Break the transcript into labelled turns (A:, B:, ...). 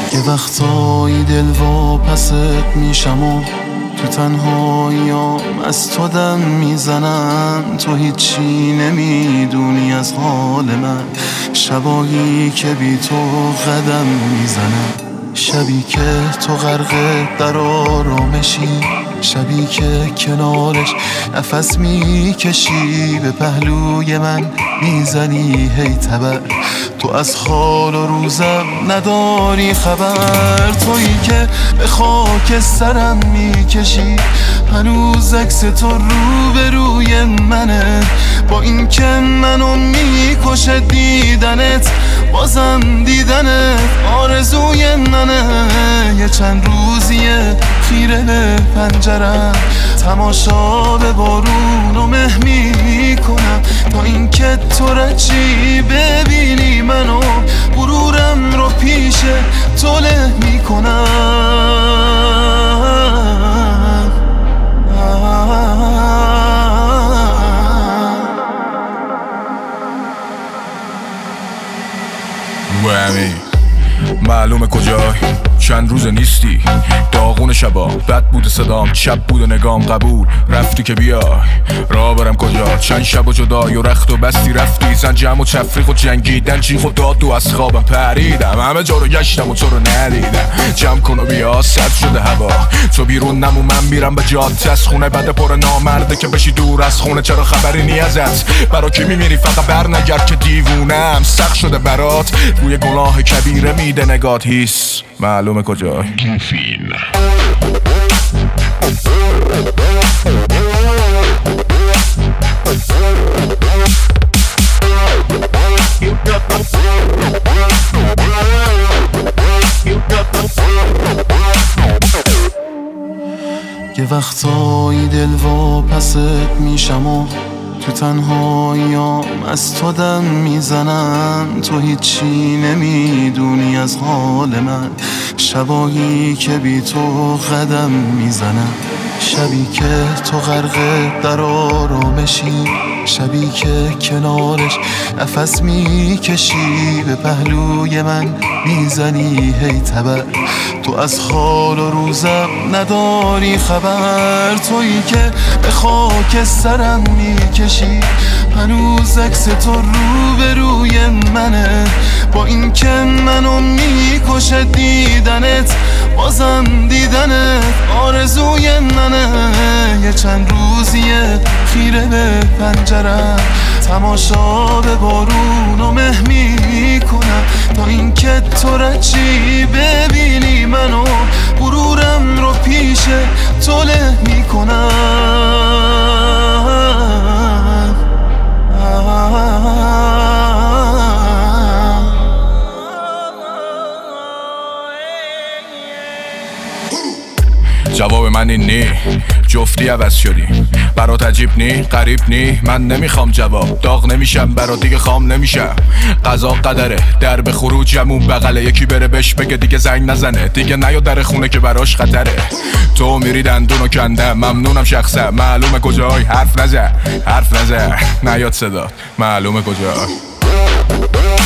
A: یه وقتایی دل واپست میشم و تو تنهاییام از تو دم میزنم. تو هیچی نمیدونی از حال من، شبایی که بی تو قدم میزنم. شبی که تو غرق در آرامشی، شبی که کنارش نفس میکشی، به پهلوی من میزنی هی تبر. تو از حال و روزم نداری خبر، تویی که به خاک سرم میکشی. هنوز عکس تو روبروی منه، با این که منو میکشه دیدنت، بازم دیدنت آرزوی منه. یه چند روزیه خیره به پنجرم، تماشا به بارون و مه میکنم، تا این که تو رچی ببینی منو، غرورم رو پیش تو له میکنم.
B: معلومه کجای چند روز نیستی، داغون شبا بد بود صدام، شب بود نگام قبول رفتی که بیای. راه برم کجا چند شب و جدای و رخت و بستی رفتی، زن جمع و تفریق و جنگیدن، جیغ و داد و از خوابم پریدم، همه جا رو گشتم و تو رو ندیدم. جمع کن و بیا سرد شده هوا، تو بیرون نمو من میرم به جاده، از خونه بده پر نامرده که بشی دور از خونه. چرا خبری نی ازت؟ برا کی میمیری؟ فقط برنگرد که دیوونم سخت شده برات، روی گناه کبیره میده نگات هیس. معلومه کجا گیفین.
A: یه وقتایی دل واپست میشم و تو تنهاییام از تو دم میزنم. تو هیچی نمیدونی از حال من، شبایی که بی تو قدم میزنم. شبی که تو غرق در آرامشی، شبی که کنارش نفس میکشی، به پهلوی من میزنی هی تبر. تو از حال و روزم نداری خبر، تویی که به خاک سرم میکشی. هنوز عکس تو روبروی منه، با این که منو میکشه دیدنت، بازم دیدنت آرزوی منه. یه چند روزیه خیره به پنجرم، تماشا به بارون و مه میکنم، تا این که تو رچی ببینی منو، غرورم رو پیش تو له میکنم.
B: جواب من این نی، جفتی عوض شدیم. برات عجیب نی، غریب نی، من نمیخوام جواب، داغ نمیشم برات دیگه خام نمیشم. قضا قدره، در به خروجمون بغله، یکی بره بهش بگه دیگه زنگ نزنه، دیگه نیا در خونه که براش خطره. تو میری دندونو کندم، ممنونم شخصا، معلومه کجای، حرف نزن نیاد صدا، معلومه کجای.